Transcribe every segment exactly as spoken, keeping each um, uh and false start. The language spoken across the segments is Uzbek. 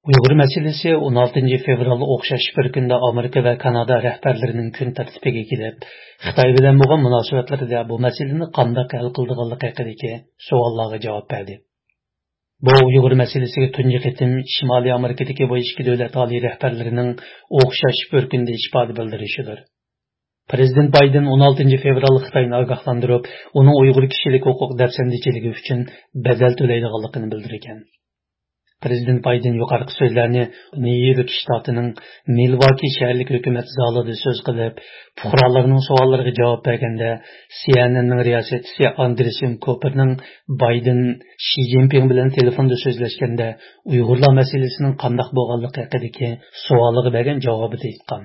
Uyghur meselesi on altıncı fevral o'xshash bir kunda Amerika va Kanada rahbarlarining kun tartibiga kelib, Xitoy bilan bo'lgan munosabatlarda bu masalani qanday hal qildiganligi haqidagi savollarga javob berdi. Bu Uyghur meselesiga tunji qitim Shimoliy Amerikadagi bu ikki davlat oliy rahbarlarining o'xshash bir kunda ifoda bildirishidir. Prezident Bayden on altıncı fevral Xitoyni ogohlantirib, uning Uyg'ur kishilik huquq dafsandichiligi uchun bedel to'laydiganligini bildirgan. Prezident Bayden yuqorqi so'zlarni Nyu-York shtatining Milwaukee shaharlik hukumat zalida so'z qilib, fuqarolarning savollariga javob berganda C N Nning riyosatchisi Anderson Cooperning Bayden Xi Jinping bilan telefonda so'zlashganda Uyg'urlar masalasining qanday bo'lganligi haqidagi savoliga bergan javobida aytgan.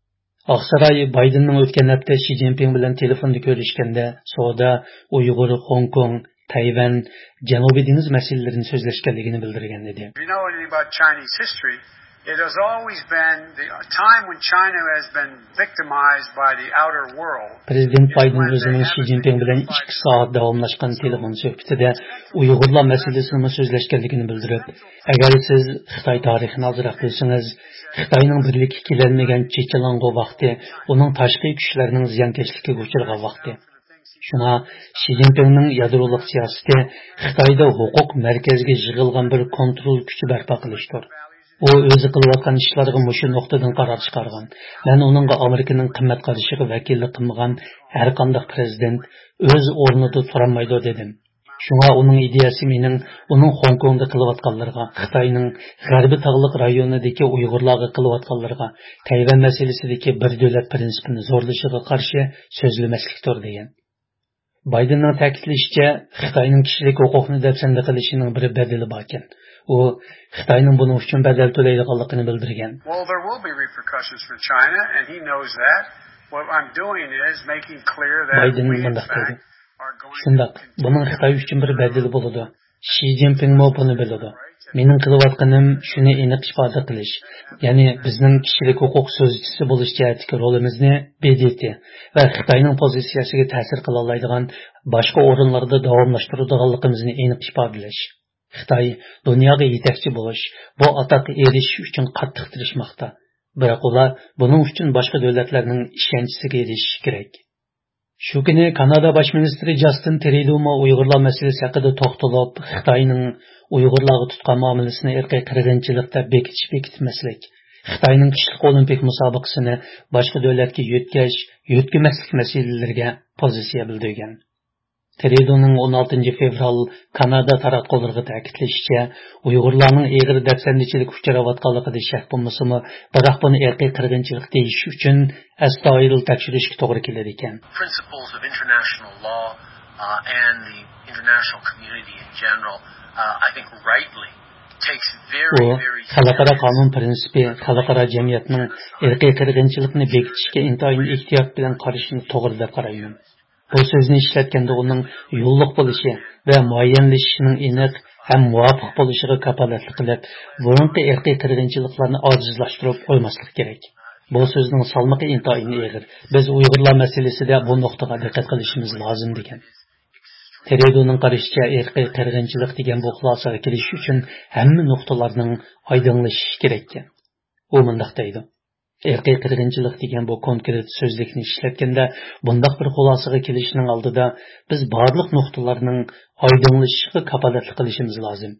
Oqsaroy Baydenning o'tgan hafta Xi Jinping bilan telefonda ko'rishganda savdo, Uyg'ur, Hong Kong, Tayvan, Janubiy dengiz masalalarini so'zlashganligini bildirgan edi. If you know anything about Chinese history, it has always been the time when China has been victimized by the outer world. Prezident Bayden o'zining Xi Jinping bilan ikki soat davomlashgan telefon suhbatida Uyg'urlar masalasini so'zlashganligini bildirib, agar siz Xitoy tarixini ozroq bilsangiz, Xitoyning birlikka kelolmagan chechalang'u vaqti, uning tashqi kuchlarning ziyonkashligiga uchragan vaqti. Shuna Xi Jinpingning yadroliq siyosati Xitoyda huquq markaziga yig'ilgan bir kontrol kuchi barpo qilishdir. U o'zi qilayotgan ishlarga mushu nuqtadan qaror chiqargan. Men uningga Amerikaning qimmat qarashiga vakillik qilmagan har qanday prezident o'z o'rnida turolmaydi dedim. Shunga uning ideyasi mening uning Hong Kongda qilayotganlarga, Xitoyning g'arbiy tog'liq rayonidagi Uyg'urlarga qilayotganlarga, Tayvan masalasidagi bir davlat prinsipini zo'rlashiga qarshi so'zlamaslikdir degan. Baydenning ta'kidlashicha, Xitoyning kishilik huquqni dafsanda qilishining bir bedeli bor ekan. U Xitoyning buning uchun bedel to'laydiganligini bildirgan. Well, there will be repercussions for China and he knows that. What I'm doing is making clear that Biden we in fact fact are going Shundaq, buning Xitoy uchun bir bedeli bo'ladi. Xi Jinping mo buni biladi. Mening qilayotganim shuni aniq ifoda qilish, ya'ni bizning kishilik huquq so'zchisi bo'lish jihatdagi rolimizni B D T va Xitoyning pozitsiyasiga ta'sir qila oladigan boshqa o'rinlarda davomlashtiradiganligimizni aniq ifodalash. Xitoy dunyoga yetakchi bo'lish, bu atoqqa erishish uchun qattiq tirishmoqda. Biroq ular buning uchun boshqa davlatlarning ishonchiga erishishi kerak. Shu kuni Kanada bosh ministri Justin Trudeau Uyg'urlar masalasi haqida to'xtalib, Xitoyning Uyg'urlarga tutgan muomalasini irqiy qirg'inchilikda bekitish bekitmaslik, Xitoyning qishliq olimpik musobaqasini boshqa davlatga yetkash, yetkazmaslik masalalariga pozitsiya bildirgan. Trudeauning on altıncı fevral Kanada taratqullariga ta'kidlashicha, Uyg'urlarning eg'ir dafsandichilik uchrayotganligida shak bo'lmasa-mu, biroq buni irqiy qirg'inchilik deyish uchun astoydil tekshirishga to'g'ri keladi ekan. Principles of international law uh, and the international community in general, uh, I think rightly takes very very xalqaro qonun prinsipi, xalqaro jamiyatning irqiy qirg'inchilikni bekitishga intoyin ehtiyot bilan qarashini to'g'ri deb qarayman. Bu so'zni ishlatganda uning yo'lliq bo'lishi va muayyanlashishining aniq ham muvofiq bo'lishiga kafolatlik qilib, burunqi irqiy qirg'inchiliklarni ojizlashtirib qo'ymaslik kerak. Bu so'zning salmoqi intoyin og'ir. Biz Uyg'urlar masalasida bu nuqtaga diqqat qilishimiz lozim degan. Trudeauning qarashicha, irqiy qirg'inchilik degan bu xulosaga kelish uchun hamma nuqtalarning oydinlashishi kerak ekan. U mundaq deydi: Irqiy qirg'inchilik degan bu konkret so'zlikni ishlatganda, bundaq bir xulosaga kelishning oldida biz barliq nuqtalarning oydinlashishiga kafolatlik qilishimiz lozim.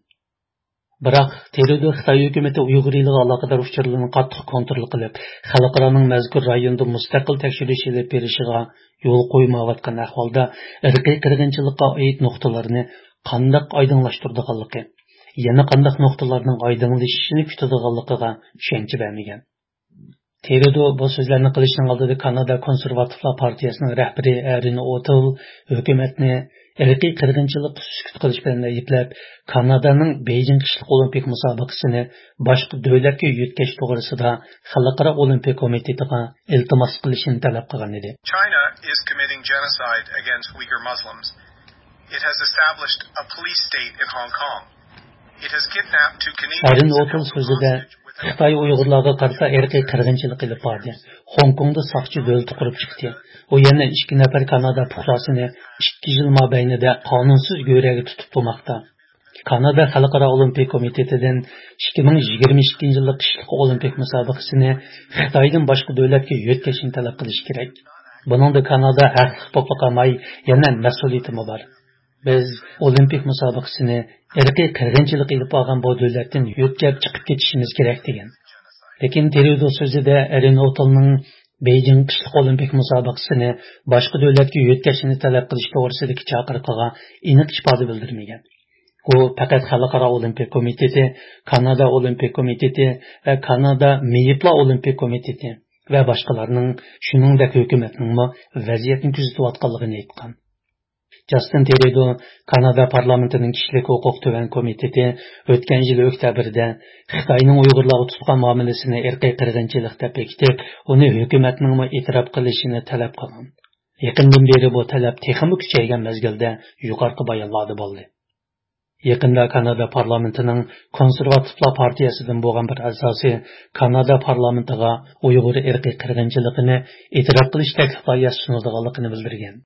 Biroq Trudeau Xitoy hukumati Uyg'ur eliga aloqador uchurlarni qattiq kontrol qilib, xalqaroning mazkur rayonda mustaqil tekshirish olib berishiga yo'l qo'ymayotgan ahvolda irqiy qirg'inchilikqa oid nuqtalarni qanday oydinlashtirganligi, yana qanday nuqtalarning oydinlashishini kutadiganligiga ishonch bermagan. Trudeau bu so'zlarni qilishning oldida Kanada Konservativlar partiyasining rahbari Erin O'Toole hukumatni irqiy qirg'inchilikqa sukut qilish bilan ayblab, Kanadaning Beijing qishliq olimpik musobaqasini boshqa davlatga yetkazish to'g'risida Xalqaro olimpiya komitetiga iltimos qilishini talab qilgan edi. China is committing genocide against Uyghur Muslims. It has established a police state in Hong Kong. It has kidnapped two Canadians. Erin O'Toole so'zida Xitoy Uyg'urlarga qarata irqiy qirg'inchilik qilib bordi. Hong Kongda soqchi davlat qurib chiqdi. U yana ikki nafar Kanada fuqarosini ikki yil mobaynida qonunsiz go'raga tutib turmoqda. Kanada Xalqaro Olimpiya Komitetidan ikki ming yigirma ikkinchi yillik qishliq olimpik musobaqasini Xitoydan boshqa davlatga yo'tkazishni talab qilish kerak. Buningda Kanada haqliq bo'lib qolmay, yana mas'uliyatimi bor. Biz olimpik musobaqasini irqiy qirg'inchilik ilib olgan bu davlatdan yo'tkazib chiqib ketishimiz kerak degan. Lekin Trudeau so'zida Arenotolning Beijing qishliq olimpik musobaqasini boshqa davlatga yo'tkazishni talab qilish to'g'risidagi chaqiriqqa aniq ifoda bildirmagan. U faqat Xalqaro Olimpiya Komiteti, Kanada Olimpiya Komiteti va Kanada Meyipla Olimpiya Komiteti va boshqalarning shuningdek hukumatning vaziyatni kuzatayotganligini aytgan. Justin Trudeau Kanada parlamentining kishilik huquq tuvan komiteti o'tgan yil oktyabrda Xitoyning Uyg'urlarga tutgan muomalasini irqiy qirg'inchilik deb bekitib, uni hukumatning e'tirof qilishini talab qilgan. Yaqindan beri bu talab texmi kuchaygan mezgilda yuqorqi bayonlarda bo'ldi. Yaqinda Kanada parlamentining konservativlar partiyasidan bo'lgan bir a'zosi Kanada parlamentiga Uyg'ur irqiy qirg'inchiligini e'tirof qilish taklif loyihasi sunilganligini bildirgan.